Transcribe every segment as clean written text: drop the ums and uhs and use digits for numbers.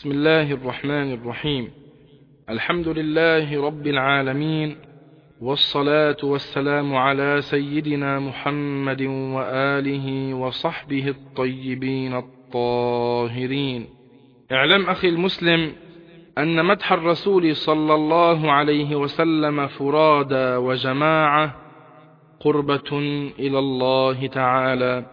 بسم الله الرحمن الرحيم. الحمد لله رب العالمين، والصلاة والسلام على سيدنا محمد وآله وصحبه الطيبين الطاهرين. اعلم أخي المسلم أن مدح الرسول صلى الله عليه وسلم فرادى وجماعة قربة إلى الله تعالى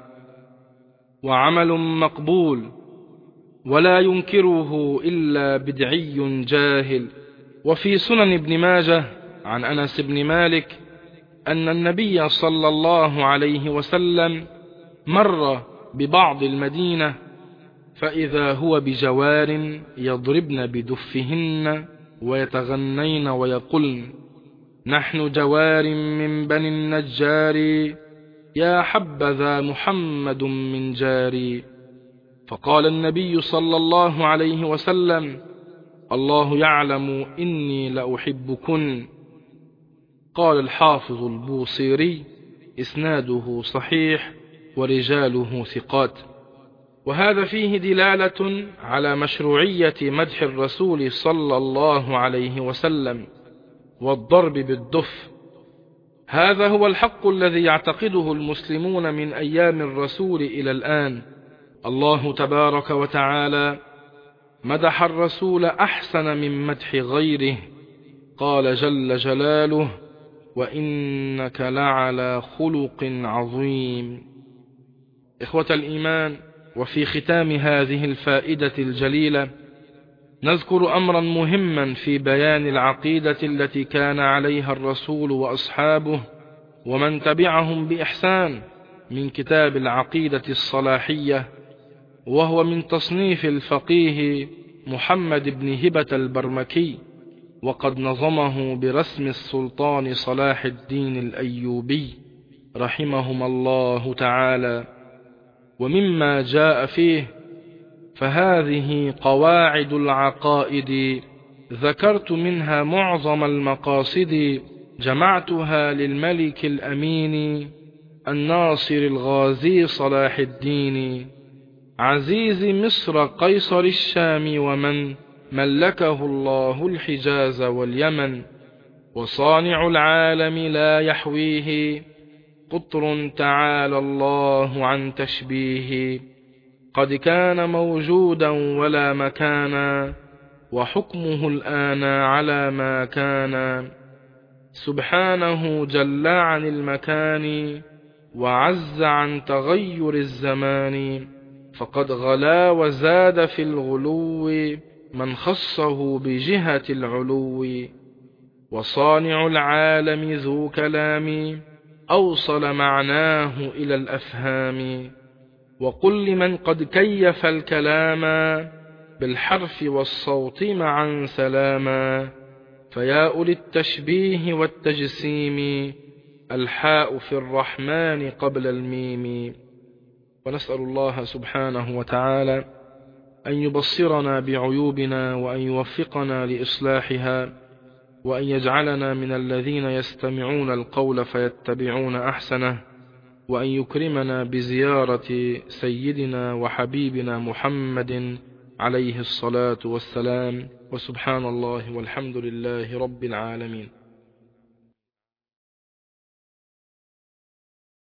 وعمل مقبول، ولا ينكره إلا بدعي جاهل. وفي سنن ابن ماجه عن أنس بن مالك أن النبي صلى الله عليه وسلم مر ببعض المدينة فإذا هو بجوار يضربن بدفهن ويتغنين ويقولن: نحن جوار من بني النجار، يا حبذا محمد من جاري. فقال النبي صلى الله عليه وسلم: الله يعلم إني لأحبكن. قال الحافظ البوصيري: إسناده صحيح ورجاله ثقات. وهذا فيه دلالة على مشروعية مدح الرسول صلى الله عليه وسلم والضرب بالدف. هذا هو الحق الذي يعتقده المسلمون من أيام الرسول إلى الآن. الله تبارك وتعالى مدح الرسول أحسن من مدح غيره، قال جل جلاله: وإنك لعلى خلق عظيم. إخوة الإيمان، وفي ختام هذه الفائدة الجليلة نذكر أمرا مهما في بيان العقيدة التي كان عليها الرسول وأصحابه ومن تبعهم بإحسان من كتاب العقيدة الصلاحية، وهو من تصنيف الفقيه محمد بن هبة البرمكي، وقد نظمه برسم السلطان صلاح الدين الأيوبي رحمهما الله تعالى. ومما جاء فيه: فهذه قواعد العقائد، ذكرت منها معظم المقاصد، جمعتها للملك الأمين الناصر الغازي صلاح الدين، عزيز مصر قيصر الشام ومن ملكه الله الحجاز واليمن، وصانع العالم لا يحويه قطر تعالى الله عن تشبيه، قد كان موجودا ولا مكانا، وحكمه الآن على ما كان، سبحانه جل عن المكان وعز عن تغير الزمان، فقد غلا وزاد في الغلو من خصه بجهة العلو، وصانع العالم ذو كلام أوصل معناه إلى الأفهام، وقل لمن قد كيف الكلام بالحرف والصوت معا سلاما، فيا أولي التشبيه والتجسيم الحاء في الرحمن قبل الميم. ونسأل الله سبحانه وتعالى أن يبصرنا بعيوبنا وأن يوفقنا لإصلاحها، وأن يجعلنا من الذين يستمعون القول فيتبعون أحسنه، وأن يكرمنا بزيارة سيدنا وحبيبنا محمد عليه الصلاة والسلام. وسبحان الله والحمد لله رب العالمين.